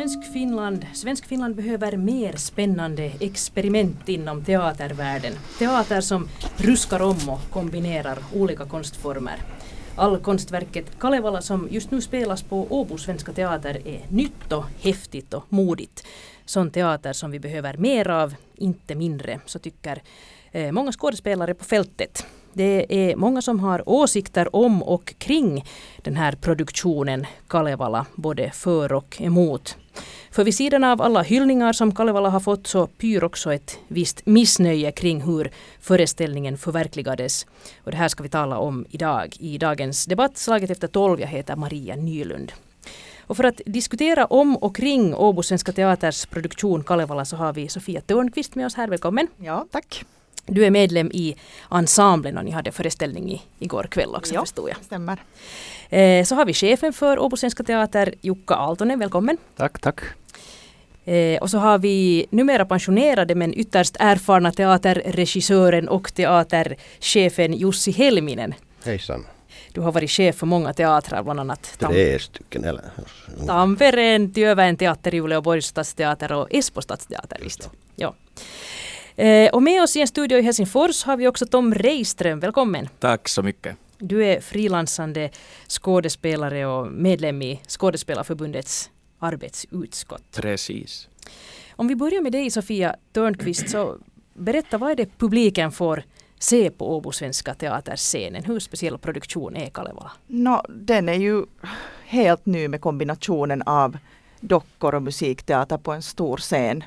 Svensk Finland behöver mer spännande experiment inom teatervärlden. Teater som ruskar om och kombinerar olika konstformer. Allkonstverket Kalevala som just nu spelas på Åbo Svenska Teater är nytt och häftigt och modigt. Sån teater som vi behöver mer av, inte mindre, så tycker många skådespelare på fältet. Det är många som har åsikter om och kring den här produktionen Kalevala, både för och emot. För vid sidan av alla hyllningar som Kalevala har fått så pyr också ett visst missnöje kring hur föreställningen förverkligades. Och det här ska vi tala om idag i dagens debatt. Slaget efter 12, jag heter Maria Nylund. Och för att diskutera om och kring Åbo Svenska Teaters produktion Kalevala så har vi Sofia Törnqvist med oss här. Välkommen. Ja, tack. Du är medlem i ensemblen och ni hade föreställning igår kväll också, ja, förstår jag. Stämmer. Så har vi chefen för Åbo Svenska Teater, Jukka Aaltonen. Välkommen. Tack. Och så har vi numera pensionerade men ytterst erfarna teaterregissören och teaterchefen Jussi Helminen. Hejsan. Du har varit chef för många teatrar, bland annat 3 stycken. Eller? Tampereen, Työväen teater, Uleåborgs stadsteater och Esbo stadsteater. Visst. Ja. Och med oss i en studio i Helsingfors har vi också Tom Reiström. Välkommen. Tack så mycket. Du är frilansande skådespelare och medlem i Skådespelarförbundets arbetsutskott. Precis. Om vi börjar med dig, Sofia Törnqvist, så berätta, vad är det publiken får se på Åbo Svenska Teaterscenen? Hur speciell produktion är Kalevala? Den är ju helt ny med kombinationen av dockor och musikteater på en stor scen.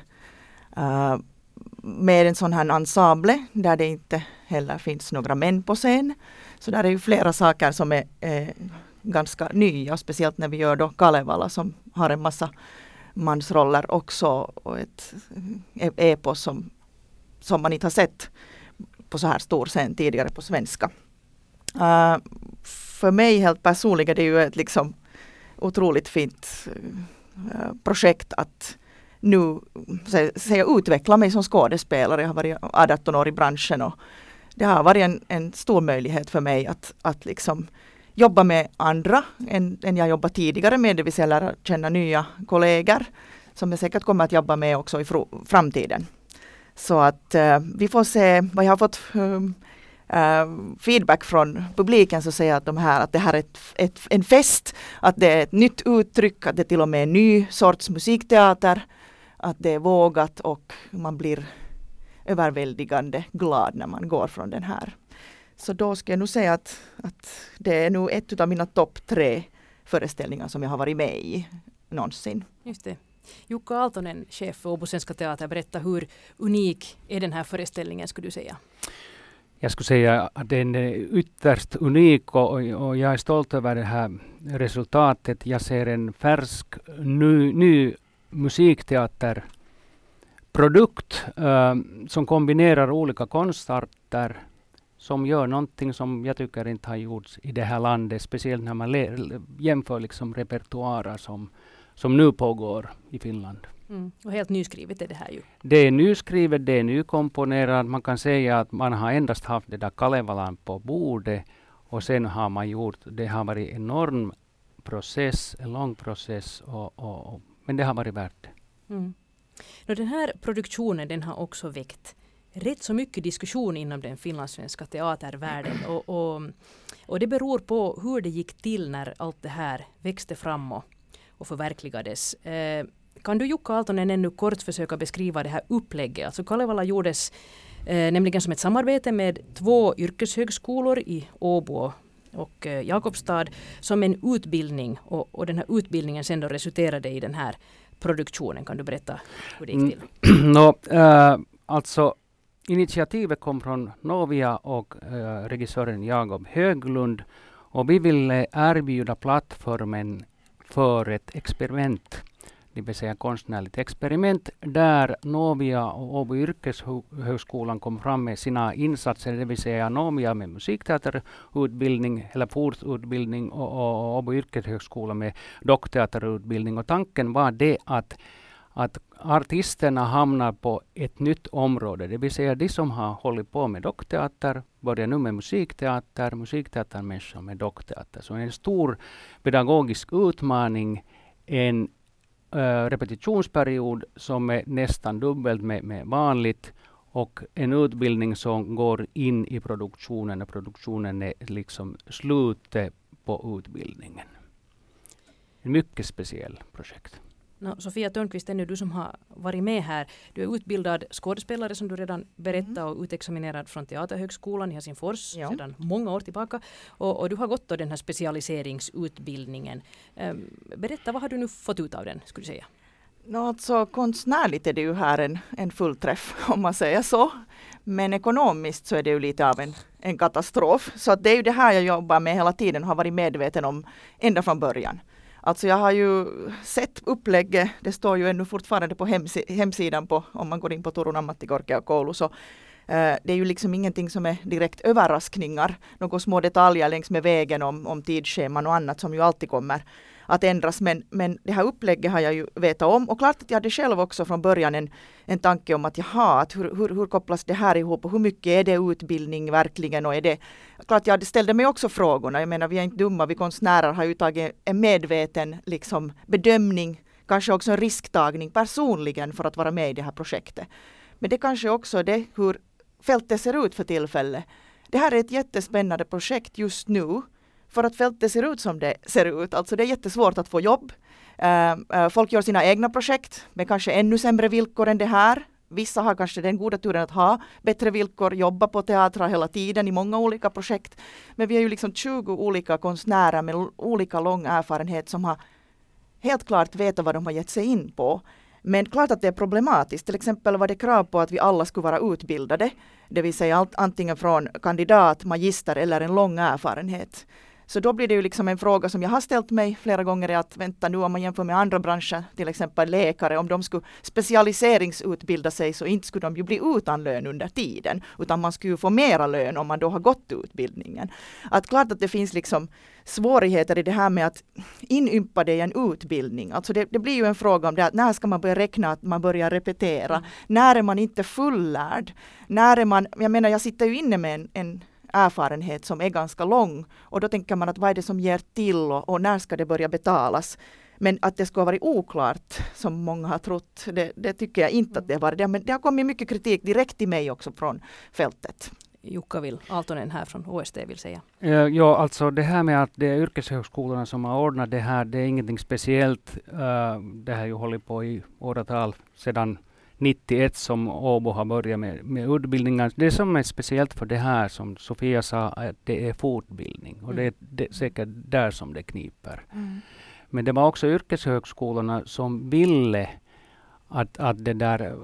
Med en sån här ensemble där det inte heller finns några män på scen. Så där är ju flera saker som är ganska nya, speciellt när vi gör då Kalevala som har en massa mansroller också och ett epos som man inte har sett på så här stor scen tidigare på svenska. För mig helt personligen är det ju ett liksom otroligt fint projekt att nu utveckla mig som skådespelare. Jag har varit 18 år i branschen och det har varit en stor möjlighet för mig att liksom jobba med andra än jag jobbat tidigare med, det vill säga lära känna nya kollegor som jag säkert kommer att jobba med också i framtiden. Så att vi får se vad jag har fått feedback från publiken, så säger att det här är en fest, att det är ett nytt uttryck, att det till och med är en ny sorts musikteater, att det är vågat och man blir överväldigande glad när man går från den här. Så då ska jag nog säga att det är nog ett av mina topp 3 föreställningar som jag har varit med i någonsin. Just det. Jukka Aaltonen, chef för Åbo Svenska Teater, berätta, hur unik är den här föreställningen, skulle du säga? Jag skulle säga att den är ytterst unik och jag är stolt över det här resultatet. Jag ser en färsk, ny musikteaterprodukt som kombinerar olika konstarter, som gör någonting som jag tycker inte har gjorts i det här landet, speciellt när man jämför liksom repertoarer som nu pågår i Finland. Och helt nyskrivet är det här ju. Det är nyskrivet, det är nykomponerat. Man kan säga att man har endast haft det där Kalevalan på bordet och sen har man gjort, det har varit en enorm process, en lång process, men det har varit värt det. Den här produktionen, den har också väckt rätt så mycket diskussion inom den finlandssvenska teatervärlden och det beror på hur det gick till när allt det här växte fram och förverkligades. Kan du, Jukka Aaltonen, ännu kort försöka beskriva det här upplägget? Alltså Kalevala gjordes nämligen som ett samarbete med 2 yrkeshögskolor i Åbo och Jakobstad som en utbildning och den här utbildningen sen då resulterade i den här produktionen. Kan du berätta hur det gick till? Alltså initiativet kom från Novia och regissören Jakob Höglund och vi ville erbjuda plattformen för ett experiment, det vill säga konstnärligt experiment, där Novia och Åbo yrkeshögskolan kom fram med sina insatser, det vill säga Novia med musikteaterutbildning eller fortutbildning och Åbo yrkeshögskola med dockteaterutbildning. Och tanken var det att artisterna hamnar på ett nytt område, det vill säga de som har hållit på med dockteater börjar nu med musikteatermänniskor med dockteater. Så en stor pedagogisk utmaning, en repetitionsperiod som är nästan dubbelt med vanligt och en utbildning som går in i produktionen och produktionen är liksom slutet på utbildningen. En mycket speciell projekt. Sofia Törnqvist, är nu du som har varit med här. Du är utbildad skådespelare som du redan berättade och utexaminerad från Teaterhögskolan i Helsingfors sedan många år tillbaka. Och du har gått då den här specialiseringsutbildningen. Berätta, vad har du nu fått ut av den, skulle du säga? Alltså konstnärligt är det ju här en fullträff om man säger så. Men ekonomiskt så är det ju lite av en katastrof. Så att det är ju det här jag jobbar med hela tiden och har varit medveten om ända från början. Alltså jag har ju sett upplägget, det står ju ännu fortfarande på hemsidan om man går in på Turun ammattikorkeakoulu, så det är ju liksom ingenting som är direkt överraskningar. Några små detaljer längs med vägen om tidsscheman och annat som ju alltid kommer att ändras. Men det här upplägget har jag ju vetat om. Och klart att jag hade själv också från början en tanke om att att hur kopplas det här ihop och hur mycket är det utbildning verkligen, och är det klart jag ställde mig också frågorna. Jag menar, vi är inte dumma, vi konstnärer har ju tagit en medveten liksom bedömning, kanske också en risktagning personligen för att vara med i det här projektet. Men det kanske också är det hur fältet ser ut för tillfället. Det här är ett jättespännande projekt just nu för att fältet ser ut som det ser ut. Alltså det är jättesvårt att få jobb. Folk gör sina egna projekt med kanske ännu sämre villkor än det här. Vissa har kanske den goda turen att ha bättre villkor, jobba på teatrar hela tiden i många olika projekt. Men vi är ju liksom 20 olika konstnärer med olika lång erfarenhet som har helt klart vetat vad de har gett sig in på. Men klart att det är problematiskt. Till exempel var det krav på att vi alla skulle vara utbildade. Det vill säga antingen från kandidat, magister eller en lång erfarenhet. Så då blir det ju liksom en fråga som jag har ställt mig flera gånger, är att vänta nu om man jämför med andra branscher, till exempel läkare, om de skulle specialiseringsutbilda sig så inte skulle de ju bli utan lön under tiden, utan man skulle ju få mera lön om man då har gått utbildningen. Att klart att det finns liksom svårigheter i det här med att inympa det i en utbildning. Alltså det blir ju en fråga om det, att när ska man börja räkna att man börjar repetera? När är man inte fullärd? När är man, jag menar jag sitter ju inne med en erfarenhet som är ganska lång, och då tänker man att vad är det som ger till och när ska det börja betalas. Men att det ska ha varit oklart som många har trott, det tycker jag inte att det var det. Men det har kommit mycket kritik direkt till mig också från fältet. Jukka Aaltonen här från OST vill säga. Ja, alltså det här med att det är yrkeshögskolorna som har ordnat det här, det är ingenting speciellt. Det har ju hållit på i åratal sedan 91 som Åbo har börjat med utbildningar. Det som är speciellt för det här, som Sofia sa, att det är fortbildning. Och det är säkert där som det kniper. Men det var också yrkeshögskolorna som ville att det där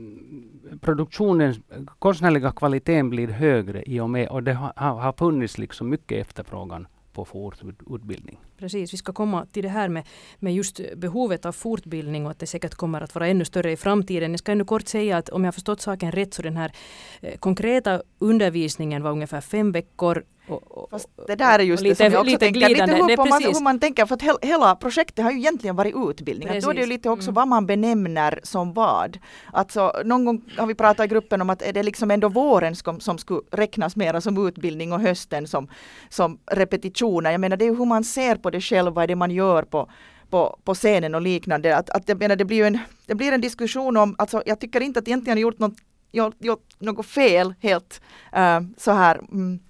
produktionens konstnärliga kvaliteten blir högre i och med, och det har funnits liksom mycket efterfrågan på fortbildning. Precis, vi ska komma till det här med just behovet av fortbildning och att det säkert kommer att vara ännu större i framtiden. Jag ska ännu kort säga att om jag har förstått saken rätt så den här konkreta undervisningen var ungefär 5 veckor. Fast det där är just lite, det som jag också tänker. Lite hur man tänker, för att hela projektet har ju egentligen varit utbildning. Då är det ju lite också vad man benämner som vad. Alltså, någon gång har vi pratat i gruppen om att är det liksom ändå våren som skulle räknas mera som utbildning och hösten som repetitioner. Jag menar det är ju hur man ser på det själv, vad är det man gör på scenen och liknande. Att jag menar, det blir en diskussion om, alltså jag tycker inte att egentligen har gjort något fel helt så här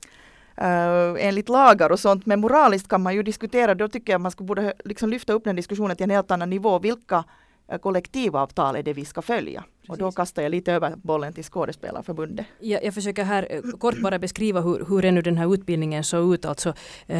enligt lagar och sånt, men moraliskt kan man ju diskutera. Då tycker jag man borde liksom lyfta upp den diskussionen till en helt annan nivå. Vilka kollektivavtal är det vi ska följa? Precis. Och då kastar jag lite över bollen till Skådespelarförbundet. Jag försöker här kort bara beskriva hur ännu den här utbildningen såg ut. Alltså,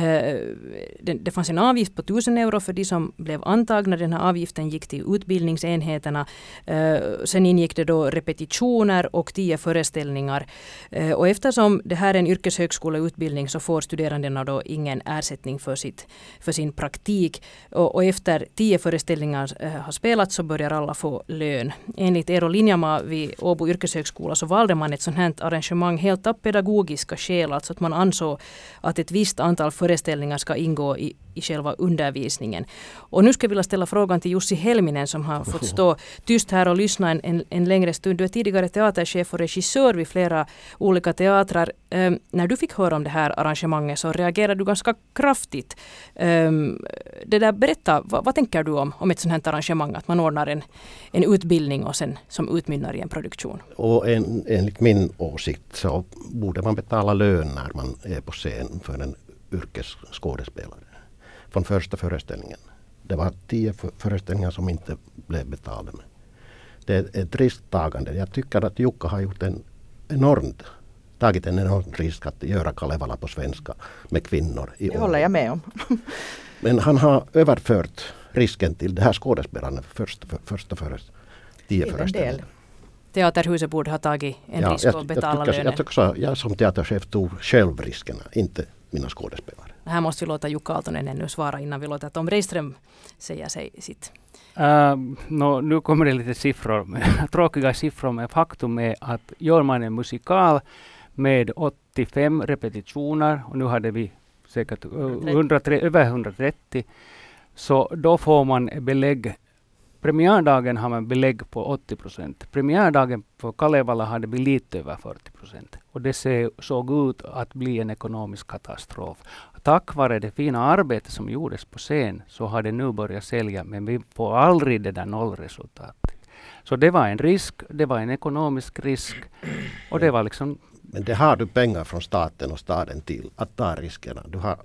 det fanns en avgift på 1000 euro för de som blev antagna. Den här avgiften gick till utbildningsenheterna. Sen ingick det då repetitioner och 10 föreställningar. Och eftersom det här är en yrkeshögskoleutbildning så får studerandena då ingen ersättning för sin praktik. Och efter 10 föreställningar har spelats så börjar alla få lön. Enligt Eero Linjamaa vid Åbo yrkeshögskola så valde man ett sånt här arrangemang helt av pedagogiska skäl, alltså att man ansåg att ett visst antal föreställningar ska ingå i i själva undervisningen. Och nu ska jag vilja ställa frågan till Jussi Helminen som har fått stå tyst här och lyssna en längre stund. Du är tidigare teaterchef och regissör vid flera olika teatrar. När du fick höra om det här arrangemanget så reagerade du ganska kraftigt. Berätta, vad tänker du om ett sånt här arrangemang, att man ordnar en utbildning och sen som utmynnar i en produktion? Och enligt min åsikt så borde man betala lön när man är på scen för en yrkesskådespelare. Från första föreställningen. Det var 10 föreställningar som inte blev betalade med. Det är ett risktagande. Jag tycker att Jukka har gjort tagit en enorm risk att göra Kalevala på svenska med kvinnor. Det håller jag med om. Men han har överfört risken till det här skådespelarna första 10 föreställningar. Teaterhuset borde ha tagit en risk och betala lönen. Jag tycker så. Jag som teaterchef tog själv riskerna, inte mina skådespelare. Här måste vi låta Jukka Aaltonen ännu svara innan vi låter Tom Reiström säga sitt. Nu kommer det lite siffror, tråkiga siffror, men faktum är att gör man en musikal med 85 repetitioner, och nu hade vi säkert över 130, så då får man belägg. Premiärdagen har man belägg på 80%. Premiärdagen på Kalevala hade vi lite över 40%. Och det såg ut att bli en ekonomisk katastrof. Tack vare det fina arbete som gjordes på scen så har det nu börjat sälja, men vi får aldrig det där nollresultatet. Så det var en risk, det var en ekonomisk risk. Och det var liksom... Men det har du pengar från staten och staden till att ta riskerna. Du har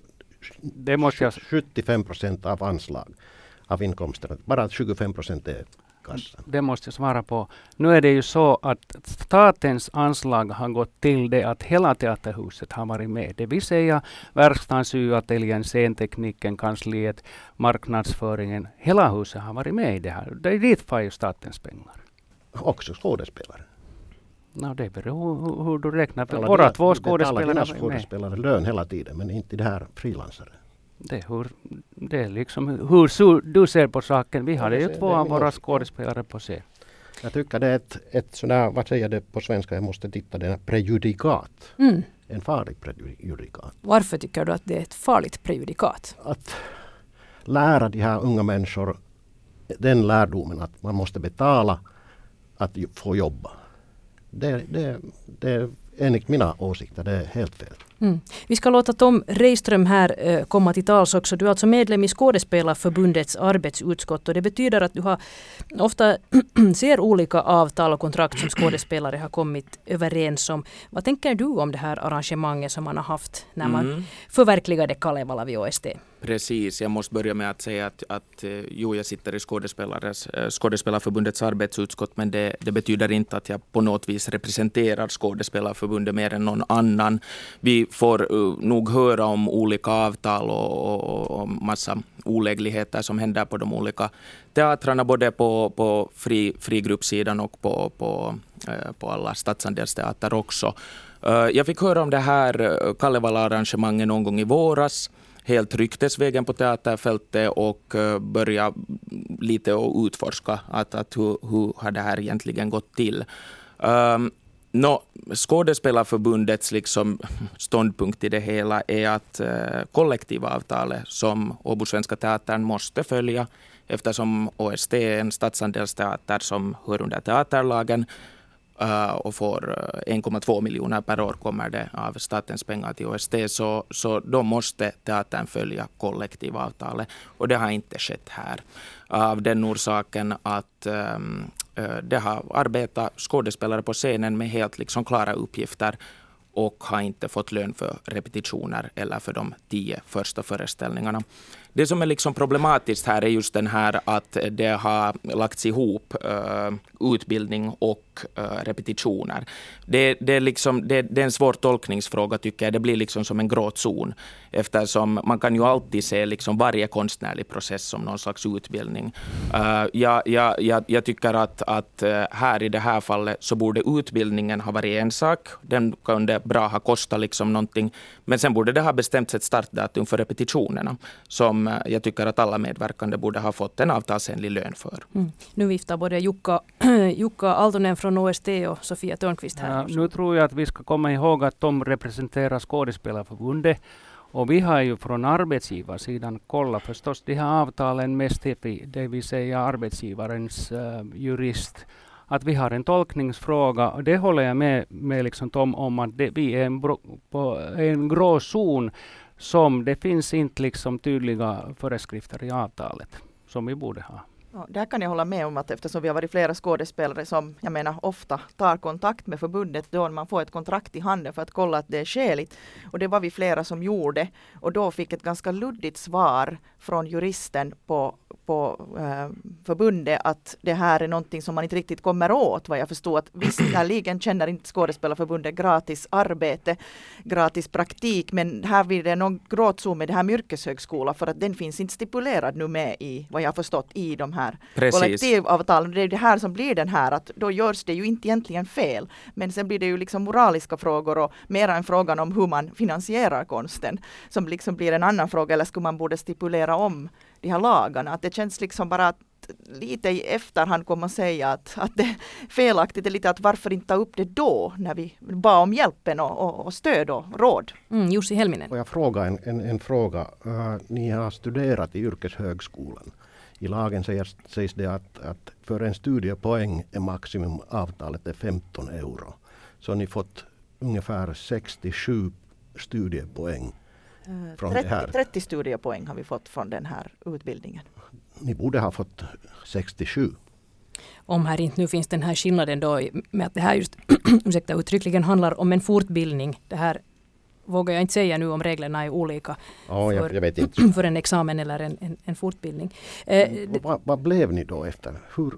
75% av anslag av inkomsterna. Bara 25% är kassan. Det måste jag svara på. Nu är det ju så att statens anslag har gått till det att hela teaterhuset har varit med. Det vill säga verkstaden, syateljen, scentekniken, kansliet, marknadsföringen. Hela huset har varit med i det här. Det är dit för ju statens pengar. Också skådespelare. Det beror hur du räknar. Våra 2 skådespelare är skådespelare lön hela tiden, men inte det här frilansare. Det är liksom hur du ser på saken. Vi hade ju 2 av våra skådespelare på scen. Jag tycker det är ett sådär, vad säger det på svenska, jag måste titta, det är prejudikat. En farlig prejudikat. Varför tycker du att det är ett farligt prejudikat? Att lära de här unga människor den lärdomen att man måste betala att få jobba. Det är enligt mina åsikter, det är helt fel. Vi ska låta Tom Reiström här komma till tals också. Du är alltså medlem i Skådespelarförbundets arbetsutskott, och det betyder att du har ofta ser olika avtal och kontrakt som skådespelare har kommit överens om. Vad tänker du om det här arrangemanget som man har haft när man förverkligade Kalevala vid OST? Precis, jag måste börja med att säga att jag sitter i Skådespelarförbundets arbetsutskott, men det betyder inte att jag på något vis representerar Skådespelarförbundet mer än någon annan. Vi får nog höra om olika avtal och massa olägligheter som händer på de olika teatrarna, både på frigruppsidan och på alla statsandelsteater också. Jag fick höra om det här Kalevala-arrangemanget någon gång i våras, helt ryktesvägen på teaterfältet, och börja lite och utforska att hur har det här egentligen gått till. Skådespelarförbundets liksom ståndpunkt i det hela är att kollektivavtalet som Åbo Svenska Teatern måste följa, eftersom OST är en statsandelsteater som hör under teaterlagen och får 1,2 miljoner per år kommer det av statens pengar till OST, så då måste teatern följa kollektivavtalet, och det har inte skett här. Av den orsaken att det har arbetat skådespelare på scenen med helt liksom klara uppgifter och har inte fått lön för repetitioner eller för de 10 första föreställningarna. Det som är liksom problematiskt här är just den här att det har lagts ihop utbildning och repetitioner. Det är en svår tolkningsfråga, tycker jag. Det blir liksom som en gråzon, eftersom man kan ju alltid se liksom varje konstnärlig process som någon slags utbildning. Jag tycker att här i det här fallet så borde utbildningen ha varit en sak. Den kunde bra ha kostat liksom någonting, men sen borde det ha bestämts ett startdatum för repetitionerna som jag tycker att alla medverkande borde ha fått en avtalsenlig lön för. Nu viftar både Jukka Aaltonen från OST och Sofia Törnqvist här. Nu tror jag att vi ska komma ihåg att de representerar Skådespelarförbundet, Och vi har ju från arbetsgivarsidan kollat förstås de här avtalen med STFI, det vill säga arbetsgivarens jurist, att vi har en tolkningsfråga, och det håller jag med liksom Tom om, att vi är på en grå zon som det finns inte liksom tydliga föreskrifter i avtalet som vi borde ha. Ja, där kan jag hålla med om att eftersom vi har varit flera skådespelare som jag menar ofta tar kontakt med förbundet då man får ett kontrakt i handen för att kolla att det är skäligt. Och det var vi flera som gjorde, och då fick ett ganska luddigt svar från juristen på förbundet att det här är någonting som man inte riktigt kommer åt, vad jag förstår. Att visst, ligen känner inte skådespelarförbundet gratis arbete, gratis praktik, men här blir det någon gråtzon med det här med yrkeshögskola, för att den finns inte stipulerad nu med i, vad jag har förstått, i de här kollektivavtalen. Det är det här som blir den här, att då görs det ju inte egentligen fel, men sen blir det ju liksom moraliska frågor och mera en frågan om hur man finansierar konsten som liksom blir en annan fråga, eller skulle man borde stipulera om de här lagarna. Att det känns liksom bara att lite i efterhand kommer man säga att det är felaktigt, är lite att varför inte ta upp det då när vi bad om hjälpen och stöd och råd. Jussi Helminen. Och jag frågar en fråga. Ni har studerat i yrkeshögskolan. I lagen sägs det att för en studiepoäng är maximumavtalet är 15 euro. Så har ni fått ungefär 67 studiepoäng. 30 studiepoäng har vi fått från den här utbildningen. Ni borde ha fått 67. Om här inte nu finns den här skillnaden då med att det här just uttryckligen handlar om en fortbildning. Det här vågar jag inte säga nu om reglerna är olika jag vet inte. för en examen eller en fortbildning. Vad blev ni då efter?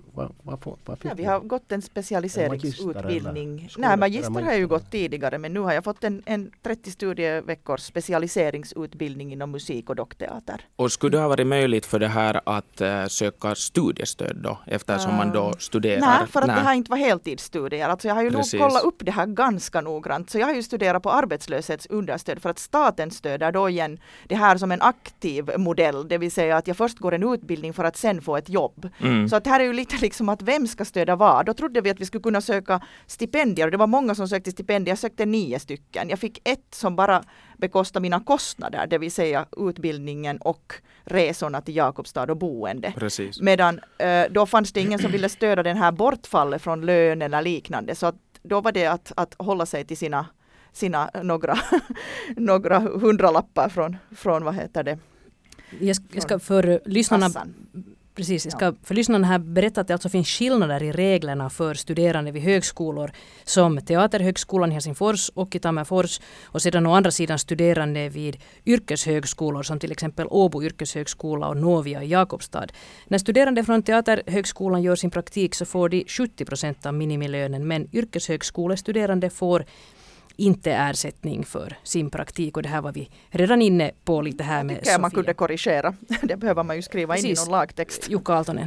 Vi har gått en specialiseringsutbildning. Nej, magister har jag ju gått tidigare, men nu har jag fått en 30 studieveckors specialiseringsutbildning inom musik och dockteater. Och skulle det ha varit möjligt för det här att söka studiestöd då, eftersom man då studerar? Nej, för att det här inte var heltidsstudier. Alltså jag har ju nog kollat upp det här ganska noggrant. Så jag har ju studerat på arbetslöshetsunderstöd, för att staten stöder då igen det här som en aktiv modell, det vill säga att jag först går en utbildning för att sen få ett jobb. Så att här är ju lite liksom att vem ska stödja vad. Då trodde vi att vi skulle kunna söka stipendier, och det var många som sökte stipendier. Jag sökte 9 stycken. Jag fick ett som bara bekostade mina kostnader, det vill säga utbildningen och resorna till Jakobstad och boende. Precis. Medan då fanns det ingen som ville stödja den här bortfallet från lön eller liknande. Så att då var det att hålla sig till sina några hundralappar från vad heter det? Jag ska för lyssnarna för lyssnarna här berätta att det alltså finns skillnader i reglerna för studerande vid högskolor som Teaterhögskolan i Helsingfors och i Tammerfors, och sedan å andra sidan studerande vid yrkeshögskolor som till exempel Åbo yrkeshögskola och Novia i Jakobstad. När studerande från Teaterhögskolan gör sin praktik så får de 70% av minimilönen, men yrkeshögskolestuderande får inte ersättning för sin praktik, och det här var vi redan inne på lite här med Sofia. Man kunde korrigera. Det behöver man ju skriva in i någon lagtext. Jukka Aaltonen.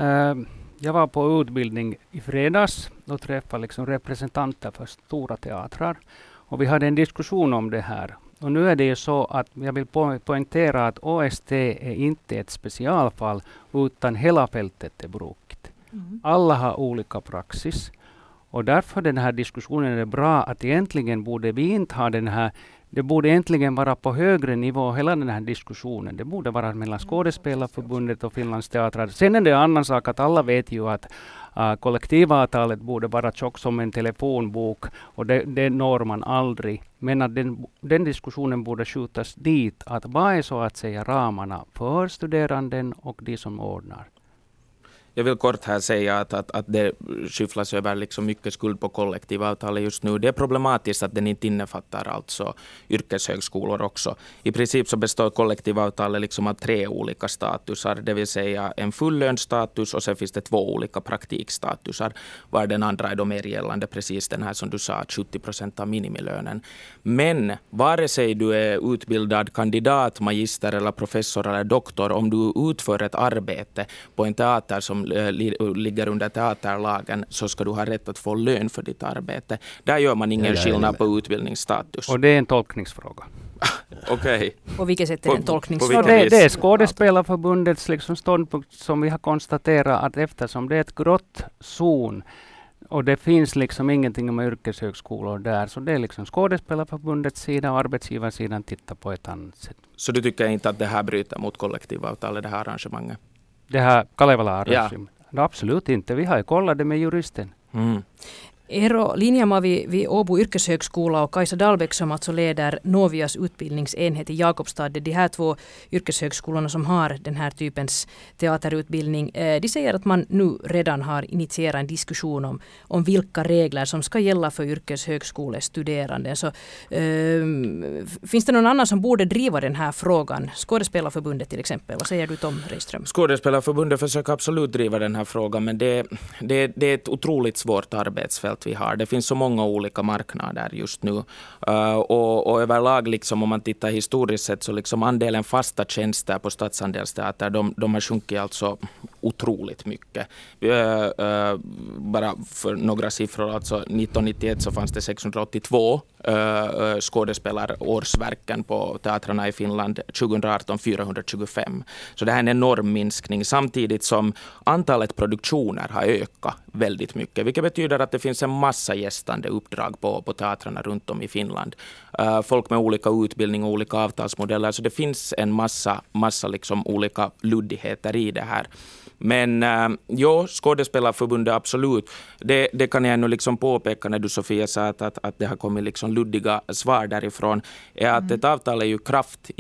Jag var på utbildning i fredags och träffade liksom representanter för stora teatrar, och vi hade en diskussion om det här. Och nu är det ju så att jag vill poängtera att OST är inte ett specialfall, utan hela fältet är brukligt. Alla har olika praxis. Och därför den här diskussionen är bra, att egentligen borde vi inte ha den här, det borde egentligen vara på högre nivå, hela den här diskussionen. Det borde vara mellan Skådespelarförbundet och Finlands teatrar. Sen är det en annan sak att alla vet ju att kollektivavtalet borde vara tjock som en telefonbok, och det når man aldrig. Men att den diskussionen borde skjutas dit, att vad är så att säga ramarna för studeranden och de som ordnar. Jag vill kort här säga att det skyfflas över liksom mycket skuld på kollektivavtalet just nu. Det är problematiskt att den inte innefattar alltså yrkeshögskolor också. I princip så består kollektivavtalet liksom av 3 olika statusar, det vill säga en fullönstatus och sen finns det 2 olika praktikstatusar, var den andra är då mer gällande, precis den här som du sa, 70% av minimilönen. Men vare sig du är utbildad kandidat, magister eller professor eller doktor, om du utför ett arbete på en teater som ligger under teaterlagen, så ska du ha rätt att få lön för ditt arbete. Där gör man ingen skillnad på utbildningsstatus. Och det är en tolkningsfråga. Okej. På vilket sätt är det en tolkningsfråga? Det är Skådespelarförbundets liksom ståndpunkt som vi har konstaterat, att eftersom det är ett grått zon Och det finns liksom ingenting om yrkeshögskolor där. Så det är liksom Skådespelarförbundets sida och arbetsgivarsidan tittar på ett annat sätt. Så du tycker inte att det här bryter mot kollektivavtalet, det här arrangemanget? Det här Kalevala-arrangemanget? Ja. Absolut inte. Vi har ju kollat det med juristen. Mm. Eero Linjamaa vid Åbo yrkeshögskola och Kajsa Dahlbäck som alltså leder Novias utbildningsenhet i Jakobstad. De här 2 yrkeshögskolorna som har den här typens teaterutbildning. De säger att man nu redan har initierat en diskussion om vilka regler som ska gälla för yrkeshögskolestuderande. Så, finns det någon annan som borde driva den här frågan? Skådespelarförbundet till exempel. Vad säger du Tom Reiström? Skådespelarförbundet försöker absolut driva den här frågan, men det är ett otroligt svårt arbetsfält vi har. Det finns så många olika marknader just nu. Och överlag, liksom, om man tittar historiskt sett, så liksom andelen fasta tjänster på statsandelsteater, de har sjunkit alltså otroligt mycket. Bara för några siffror, alltså 1991 så fanns det 682 skådespelarårsverken på teatrarna i Finland, 2018 425. Så det här är en enorm minskning, samtidigt som antalet produktioner har ökat väldigt mycket, vilket betyder att det finns en massa gästande uppdrag på teatrarna runt om i Finland. Folk med olika utbildning och olika avtalsmodeller, så det finns en massa liksom olika luddigheter i det här. Men Skådespelarförbundet absolut. Det kan jag nu liksom påpeka när du Sofia sa att det har kommit liksom luddiga svar därifrån. Är att ett avtal är ju kraft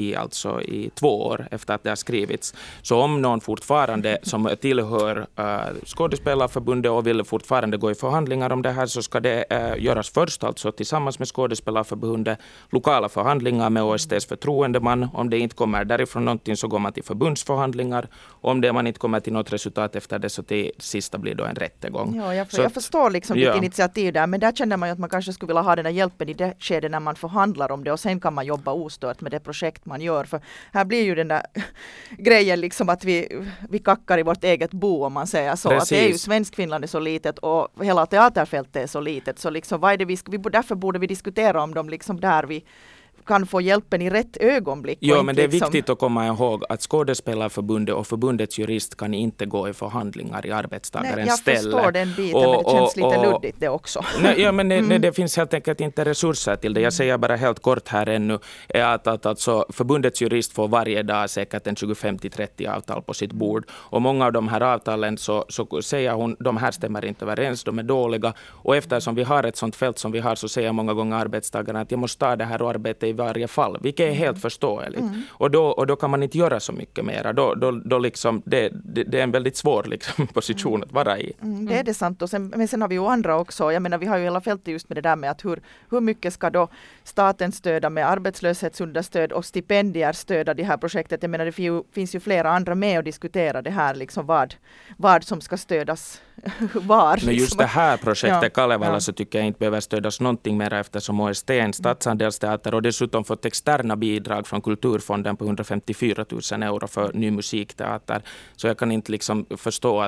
i 2 år efter att det har skrivits. Så om någon fortfarande som tillhör Skådespelarförbundet och vill fortfarande gå i förhandlingar om det här, så ska det göras först alltså tillsammans med Skådespelarförbundet, lokala förhandlingar med OSTs förtroendeman. Om det inte kommer därifrån någonting så går man till förbundsförhandlingar. Om man inte kommer till något resultat efter det, så till sista blir då en rättegång. Ja, jag förstår liksom ditt initiativ där, men där känner man ju att man kanske skulle vilja ha den här hjälpen i det skede när man förhandlar om det, och sen kan man jobba ostört med det projekt man gör. För här blir ju den där grejen liksom att vi kackar i vårt eget bo, om man säger så. Att det är ju Svenskfinland är så litet och hela teaterfältet är så litet, så liksom vad är det därför borde vi diskutera om dem liksom där vi kan få hjälpen i rätt ögonblick. Ja, men det är viktigt att komma ihåg att Skådespelarförbundet och förbundets jurist kan inte gå i förhandlingar i arbetstagarens ställe. Jag förstår den biten, men det känns lite luddigt det också. Nej, men det finns helt enkelt inte resurser till det. Jag säger bara helt kort här ännu att alltså, förbundets jurist får varje dag säkert en 25-30 avtal på sitt bord. Och många av de här avtalen så säger hon, de här stämmer inte överens, de är dåliga. Och eftersom vi har ett sånt fält som vi har, så säger många gånger arbetstagarna att jag måste ta det här arbetet i varje fall, vilket är helt förståeligt. Och då kan man inte göra så mycket mer. Då liksom, det är en väldigt svår liksom, position att vara i. Det är det sant. Men sen har vi ju andra också. Jag menar, vi har ju hela fältet just med det där med att hur mycket ska då staten stöda med arbetslöshetsunderstöd och stipendier stöda det här projektet. Jag menar, det finns ju flera andra med att diskutera det här, liksom vad som ska stödas var. Men just det här projektet Kalevala så tycker jag inte behöver stödas någonting mer, eftersom OST är en statsandelsteater och dessutom fått externa bidrag från Kulturfonden på 154 000 euro för ny musikteater. Så jag kan inte liksom förstå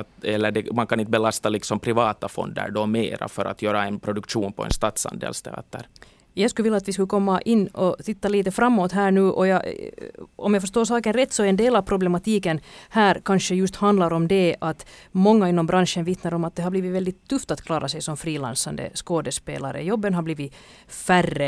man kan inte belasta liksom privata fonder då mera för att göra en produktion på en statsandelsteater. Jag skulle vilja att vi skulle komma in och titta lite framåt här nu, och om jag förstår saken rätt så är en del av problematiken här kanske just handlar om det att många inom branschen vittnar om att det har blivit väldigt tufft att klara sig som frilansande skådespelare. Jobben har blivit färre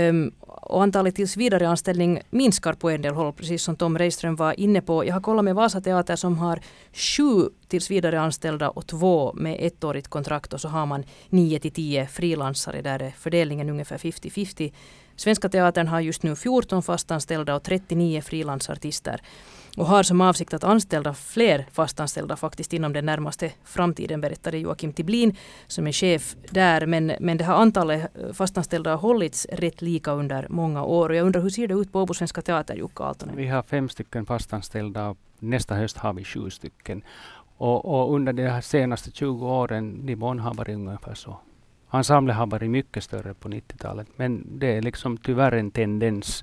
och antalet tillsvidareanställning minskar på en del håll, precis som Tom Reiström var inne på. Jag har kollat med Vasa Teater som har 7 tillsvidareanställda och 2 med 1-årigt kontrakt, och så har man 9-10 frilansare, där är fördelningen ungefär 50-50. Svenska Teatern har just nu 14 fastanställda och 39 frilansartister och har som avsikt att anställa fler fastanställda faktiskt inom den närmaste framtiden, berättade Joakim Tiblin som är chef där. Men det här antalet fastanställda har hållits rätt lika under många år, och jag undrar, hur ser det ut på Åbo Svenska Teater, Jukka Aaltonen? Vi har 5 stycken fastanställda, nästa höst har vi 7 stycken. Och under de här senaste 20 åren nivån har varit ungefär så. Ensemble har varit mycket större på 90-talet, men det är liksom tyvärr en tendens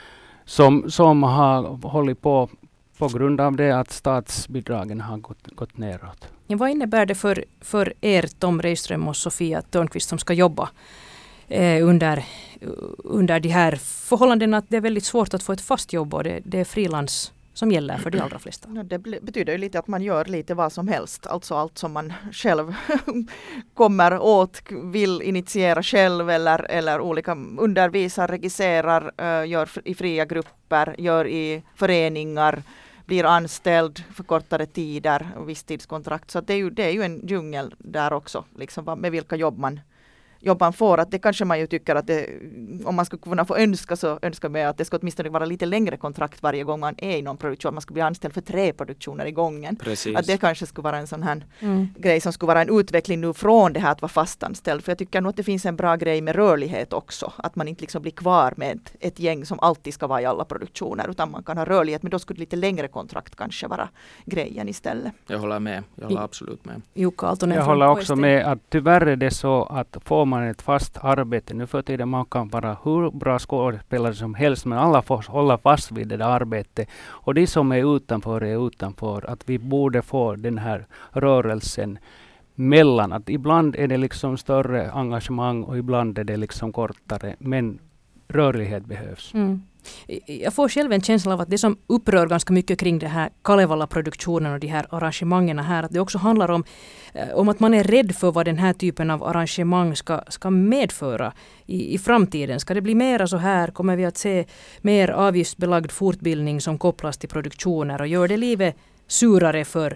som har hållit på grund av det att statsbidragen har gått neråt. Ja, vad innebär det för er, Tom Reiström och Sofia Törnqvist, som ska jobba under de här förhållandena, att det är väldigt svårt att få ett fast jobb och det är frilans som gäller för de allra flesta. Ja, det betyder ju lite att man gör lite vad som helst. Alltså allt som man själv kommer åt, vill initiera själv eller olika undervisar, regisserar, gör i fria grupper, gör i föreningar, blir anställd för kortare tider och visstidskontrakt. Så det är ju en djungel där också, liksom, med vilka jobb man får. Att det kanske man ju tycker att om man skulle kunna få önska, så önskar man att det ska åtminstone vara lite längre kontrakt varje gång man är i någon produktion. Man ska bli anställd för 3 produktioner i gången. Precis. Att det kanske skulle vara en sån här grej som skulle vara en utveckling nu från det här att vara fastanställd. För jag tycker nog att det finns en bra grej med rörlighet också. Att man inte liksom blir kvar med ett gäng som alltid ska vara i alla produktioner, utan man kan ha rörlighet. Men då skulle lite längre kontrakt kanske vara grejen istället. Jag håller absolut med. Jukka Aaltonen Jag från håller också OST. med att tyvärr är det så att får man ett fast arbete nu för tiden, man kan vara hur bra skådespelare som helst, men alla får hålla fast vid det där arbetet. Och de som är utanför, att vi borde få den här rörelsen mellan, att ibland är det liksom större engagemang och ibland är det liksom kortare, men rörlighet behövs. Jag får själv en känsla av att det som upprör ganska mycket kring det här Kalevala-produktionen och de här arrangemangen här, att det också handlar om att man är rädd för vad den här typen av arrangemang ska medföra i framtiden. Ska det bli mera så här? Kommer vi att se mer avgiftsbelagd fortbildning som kopplas till produktioner och gör det livet surare för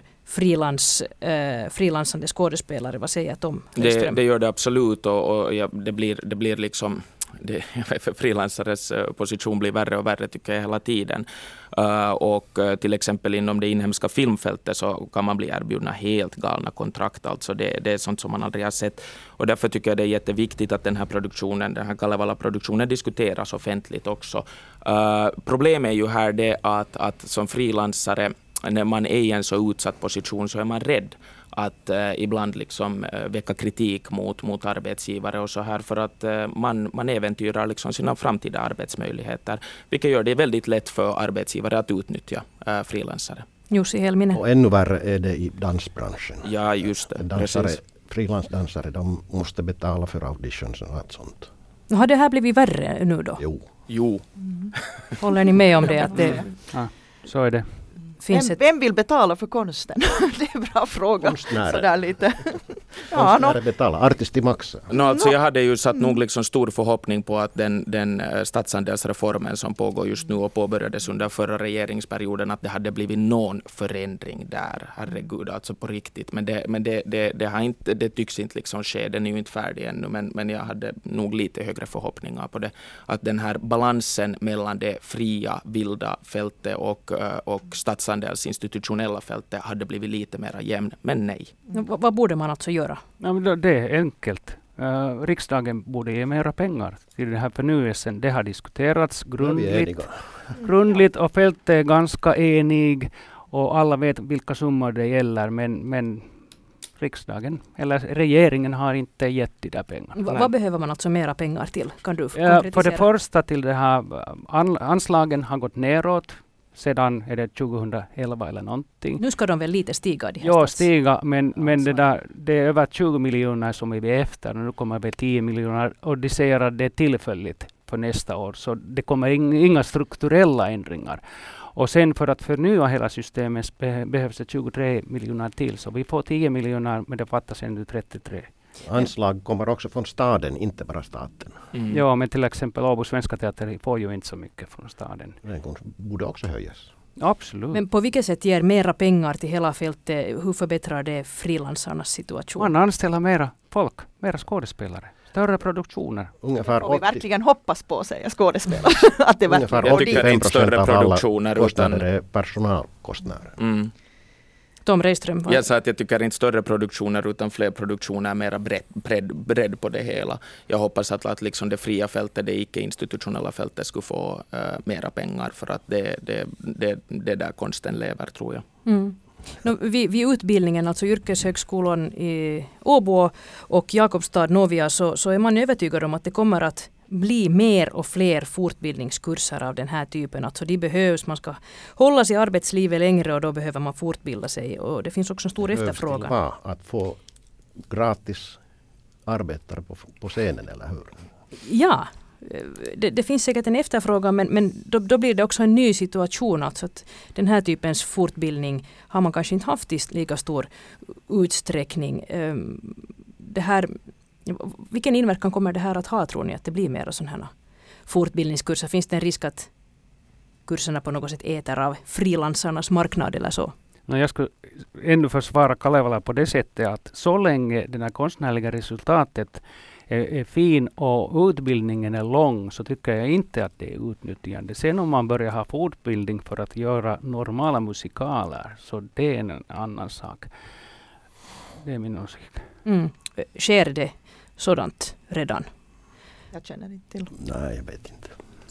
frilansande skådespelare? Vad säger Tom Reiström? Det gör det absolut, och det blir liksom för frilansares position blir värre och värre tycker jag hela tiden. Och till exempel inom det inhemska filmfältet så kan man bli erbjudna helt galna kontrakt. Alltså det är sånt som man aldrig har sett. Och därför tycker jag det är jätteviktigt att den här Kalevala-produktionen diskuteras offentligt också. Problemet är ju här det att som frilansare, när man är i en så utsatt position, så är man rädd att ibland liksom väcka kritik mot arbetsgivare och så här, för att man äventyrar liksom sina framtida arbetsmöjligheter, vilket gör det väldigt lätt för arbetsgivare att utnyttja frilansare. Jussi Helminen. Och ännu värre är det i dansbranschen. Ja, just det. Frilansdansare, de måste betala för auditions och allt sånt. Har det här blivit värre nu då? Jo. Håller ni med om det? Att det Ja, så är det. Vem vill betala för konsten? Det är en bra fråga. Konstnärer. Sådär lite. Konstnärer betalar, artisti maxar. Alltså jag hade ju satt nog liksom stor förhoppning på att den statsandelsreformen som pågår just nu och påbörjades under förra regeringsperioden, att det hade blivit någon förändring där. Herregud, alltså på riktigt. Men det tycks inte liksom ske. Den är ju inte färdig ännu. Men jag hade nog lite högre förhoppningar på det. Att den här balansen mellan det fria, vilda fältet och statsandels institutionella fältet hade blivit lite mer jämn. Men nej. Vad borde man alltså göra? Ja, men det är enkelt. Riksdagen borde ge mera pengar till den här förnyelsen. Det har diskuterats grundligt och fältet är ganska enig och alla vet vilka summor det gäller, men riksdagen eller regeringen har inte gett de där pengarna. Vad behöver man alltså mera pengar till? Kan du konkretisera? För det första till det här anslagen har gått neråt. Sedan är det 2011 eller någonting. Nu ska de väl lite stiga? Stiga, men det är över 20 miljoner som är vi efter. Nu kommer väl 10 miljoner och de säger att det är tillfälligt för nästa år. Så det kommer inga strukturella ändringar. Och sen för att förnya hela systemet behövs det 23 miljoner till. Så vi får 10 miljoner, men det fattas ännu 33. Anslag kommer också från staden, inte bara staten. Ja, men till exempel Åbo Svenska Teater får ju inte så mycket från staden. Det borde också höjas. Absolut. Men på vilket sätt ger mera pengar till hela fältet? Hur förbättrar det frilansarnas situation? Man anställer mera folk, mera skådespelare. Större produktioner. Ungefär och vi verkligen hoppas på, säger skådespelare. Att det ungefär 85% av alla kostnader är personalkostnader. Tom Reiström. Jag sa att jag tycker inte större produktioner utan fler produktioner, mera bredd på det hela. Jag hoppas att liksom det fria fältet, det icke-institutionella fältet skulle få mera pengar, för att det där konsten lever, tror jag. Vid utbildningen, alltså yrkeshögskolan i Åbo och Jakobstad Novia, så är man övertygad om att det kommer att bli mer och fler fortbildningskurser av den här typen. Alltså de behövs, man ska hållas i arbetslivet längre och då behöver man fortbilda sig. Och det finns också en stor efterfrågan. Det att få gratis arbetare på scenen, eller hur? Ja, det finns säkert en efterfrågan, men då blir det också en ny situation. Alltså att den här typens fortbildning har man kanske inte haft i lika stor utsträckning. Vilken inverkan kommer det här att ha, tror ni, att det blir mer sådana här fortbildningskurser? Finns det en risk att kurserna på något sätt äter av frilansarnas marknad eller så? Jag skulle ännu försvara Kalevala på det sättet att så länge det här konstnärliga resultatet är fin och utbildningen är lång, så tycker jag inte att det är utnyttjande. Sen om man börjar ha fortbildning för att göra normala musikaler, så det är en annan sak. Det är min åsikt. Sker det sådant redan? Jag känner inte till. Nej, jag vet inte.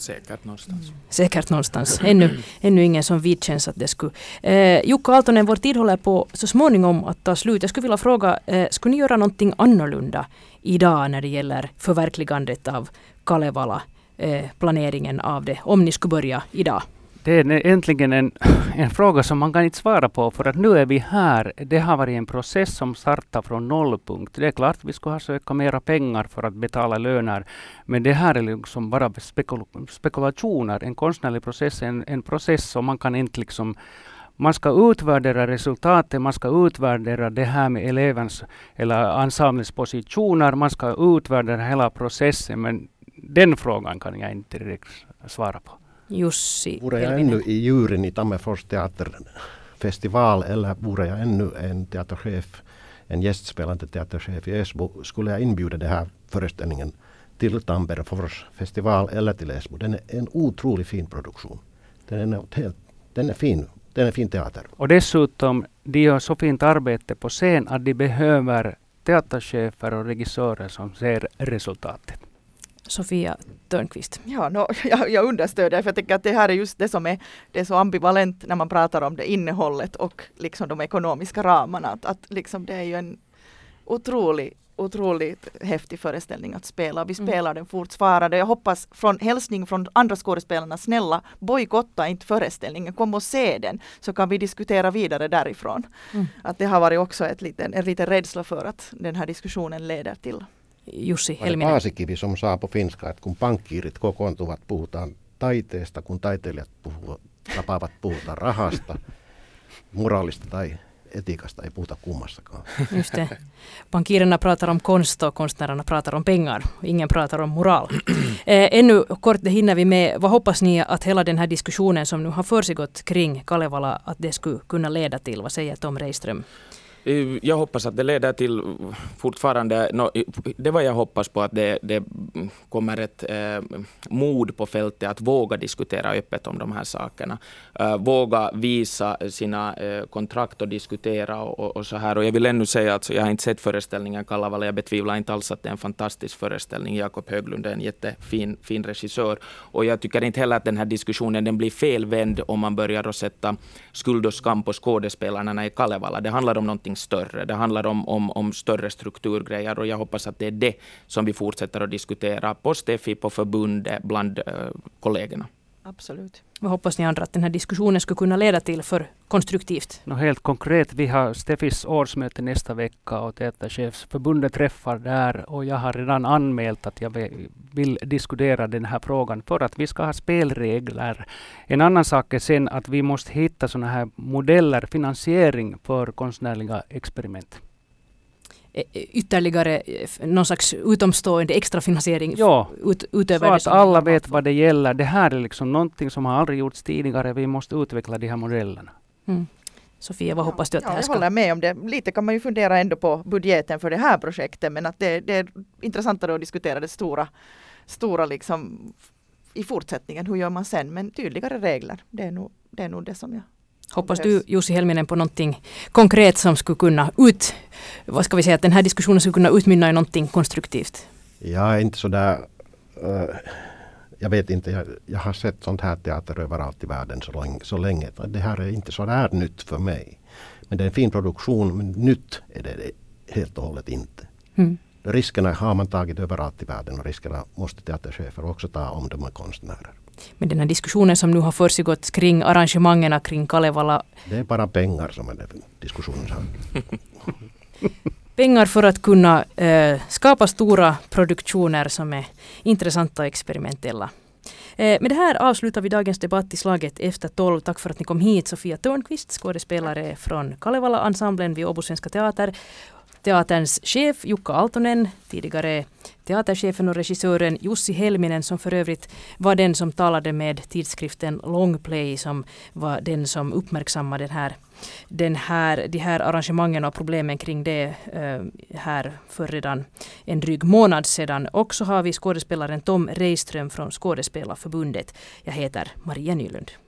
Säkert någonstans. Ännu ingen som vidkänns att det skulle. Jukka Aaltonen, vår tid håller på så småningom att ta slut. Jag skulle vilja fråga, skulle ni göra någonting annorlunda idag när det gäller förverkligandet av Kalevala, planeringen av det, om ni skulle börja idag? Det är äntligen en fråga som man kan inte svara på, för att nu är vi här. Det har varit en process som startar från nollpunkt. Det är klart att vi ska ha söka mera pengar för att betala löner, men det här är liksom bara spekulationer. En konstnärlig process är en process som man kan inte liksom... Man ska utvärdera resultatet, man ska utvärdera det här med elevens eller ensembles positioner, man ska utvärdera hela processen, men den frågan kan jag inte direkt svara på. Jussi Vore jag ännu i juryn i Tammerfors teaterfestival, eller vore jag ännu en teaterchef, en gästspelande teaterchef i Esbo, skulle jag inbjuda den här föreställningen till Tammerfors festival eller till Esbo. Den är en otroligt fin produktion. Den är fin. Den är fin teater. Och dessutom, de gör så fint arbete på scen att de behöver teaterchefer och regissörer som ser resultatet. Sofia Törnqvist. Ja, jag understöder, för jag tycker att det här är just det som det är så ambivalent när man pratar om det innehållet och liksom de ekonomiska ramarna. Att liksom det är ju en otroligt häftig föreställning att spela. Vi spelar den fortfarande. Jag hoppas hälsning från andra skådespelarna, snälla, bojkotta inte föreställningen, kom och se den, så kan vi diskutera vidare därifrån. Att det har varit också en liten rädsla för att den här diskussionen leder till. Jussi Helminen. Paasikivi, som saa på finska, että kun pankkiirit kokoontuvat, puhutaan taiteesta, kun taiteilijat tapaavat, puhutaan rahasta, moraalista tai etiikasta ei puhuta kummassakaan. Just det. Bankirerna pratar om konst och konstnärerna pratar om pengar. Ingen pratar om moral. Ännu kort, det hinner vi med. Vad hoppas ni att hela den här diskussionen som nu har försiggått kring Kalevala, att det skulle kunna leda till? Vad säger Tom Reiström? Jag hoppas att det leder till fortfarande, det var jag hoppas på, att det kommer ett mod på fältet att våga diskutera öppet om de här sakerna. Våga visa sina kontrakt och diskutera och så här. Och jag vill ännu säga att jag har inte sett föreställningen Kalevala. Jag betvivlar inte alls att det är en fantastisk föreställning. Jakob Höglund är en jättefin regissör. Och jag tycker inte heller att den här diskussionen den blir felvänd om man börjar att sätta skuld och skam på skådespelarna i Kalevala. Det handlar om någonting större. Det handlar om större strukturgrejer, och jag hoppas att det är det som vi fortsätter att diskutera på Steffi, på förbundet, bland kollegorna. Absolut. Vad hoppas ni andra att den här diskussionen skulle kunna leda till för konstruktivt? Helt konkret, vi har Steffis årsmöte nästa vecka och Teaterchefsförbundet träffar där, och jag har redan anmält att jag vill diskutera den här frågan för att vi ska ha spelregler. En annan sak är sen att vi måste hitta sådana här modeller, finansiering för konstnärliga experiment. Ytterligare någon slags utomstående extrafinansiering utöver så det att alla vet vad det gäller. Det här är liksom någonting som har aldrig gjorts tidigare. Vi måste utveckla de här modellerna. Sofia, vad hoppas du att det här ska? Jag håller med om det. Lite kan man ju fundera ändå på budgeten för det här projektet, men att det är intressantare att diskutera det stora liksom i fortsättningen. Hur gör man sen? Men tydligare regler, det är nog det som jag hoppas du, Jussi Helminen, på någonting konkret som skulle kunna att den här diskussionen skulle kunna utmynna i någonting konstruktivt? Jag är inte så där, jag vet inte, jag har sett sånt här teater överallt i världen så länge. Det här är inte så där nytt för mig. Men det är en fin produktion, men nytt är det helt och hållet inte. Riskerna har man tagit överallt i världen, och riskerna måste teaterchefer också ta om de är konstnärer. Men den här diskussionen som nu har försiggått kring arrangemangerna kring Kalevala. Det är bara pengar som är den diskussionen. pengar för att kunna skapa stora produktioner som är intressanta och experimentella. Med det här avslutar vi dagens debatt i slaget efter 12. Tack för att ni kom hit. Sofia Törnqvist, skådespelare från Kalevala-ensemblen vid Åbo Svenska Teater. Teaterns chef Jukka Aaltonen, tidigare teaterchefen och regissören Jussi Helminen, som för övrigt var den som talade med tidskriften Longplay, som var den som uppmärksammade de här arrangemangen och problemen kring det här för redan en dryg månad sedan. Och så har vi skådespelaren Tom Reiström från Skådespelarförbundet. Jag heter Maria Nylund.